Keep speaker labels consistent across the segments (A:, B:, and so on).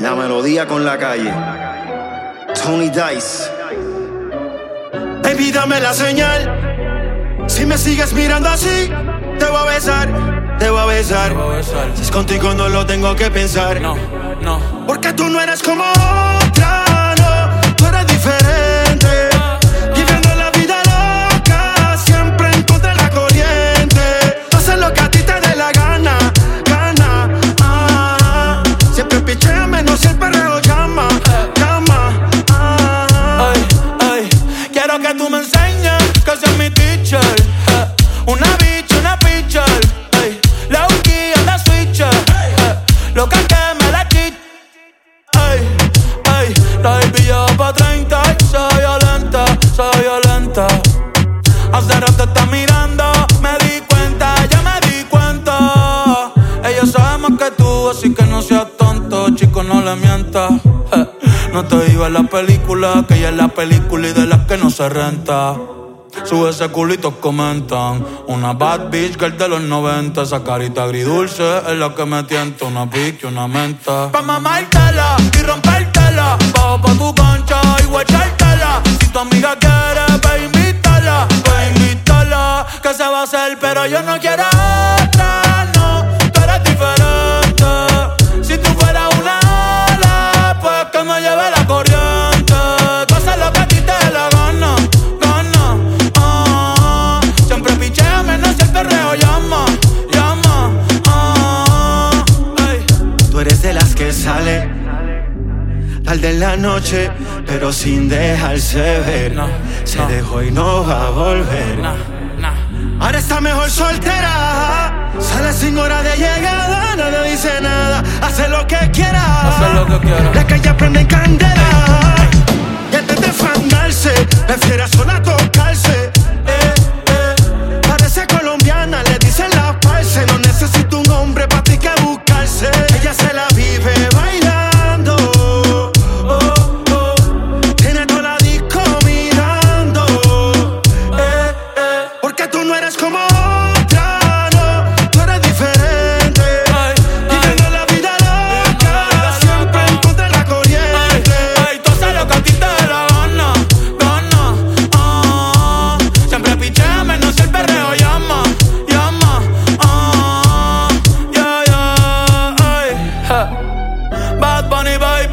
A: La melodía con la calle. Tony Dice.
B: Baby, dame la señal. Si me sigues mirando así, te voy a besar, te voy a besar. Si es contigo no lo tengo que pensar.
C: No, no.
B: Porque tú no eres como otra, no. Tú eres diferente. Viviendo la vida loca, siempre en contra de la corriente. Haces lo que a ti te dé la gana, gana. Siempre pichea menos si el perreo llama, llama.
C: Ay, ay. Quiero que tú me enseñes que seas mi teacher. Una bitch, una pitcher. La Uki en la switcher. Loca que me la chit. Ay, ay. La baby ya pa' 30 y soy violenta, soy violenta. Hace rato está mirando, me di cuenta, ya me di cuenta. Ella sabe más que tú, así que no seas tonto, chico, no le mientas. No te digo en la película, que ella es la película y de las que no se renta. Sube ese culito, comentan. Una bad bitch girl de los 90. Esa carita agridulce es la que me tienta. Una bitch y una menta. Pa' mamártela y rompértela. Bajo pa' tu cancha y guachártela. Si tu amiga quiere, ve invítala. Ve invítala. Que se va a hacer, pero yo no quiero otra, no. Tú eres diferente. Si tú fueras una ala, pues que me lleve la corriente. Tú haces lo que a ti te dé la gana. Perreo llama, llama,
B: Tú eres de las que sale tarde en la noche, pero sin dejarse ver. Se dejó y no va a volver. Ahora está mejor soltera. Sale sin hora de llegada, nadie dice nada. Hace lo que quiera. La calle prende en candela. Y antes de fangarse, prefiere sola tocarse. Parece colombiana, le dicen la parce. No necesito un hombre pa' ti que buscarse. Ella se la vive bailando. Tiene toda la disco mirando. Porque tú no eres como otra, no. Tú eres diferente. Viviendo la vida loca, siempre en contra de la corriente.
C: Tú haces lo que a ti te dé la gana, gana. Siempre pichea menos el perreo llama, llama. Yeah, yeah, ay. Bad Bunny, baby.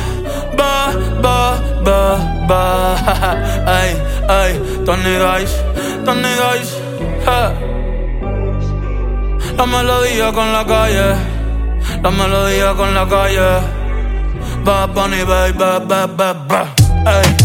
C: Ba. Ay, ay. Tony Dice. La melodía con la calle. La melodía con la calle. Bad Bunny, baby. Ay.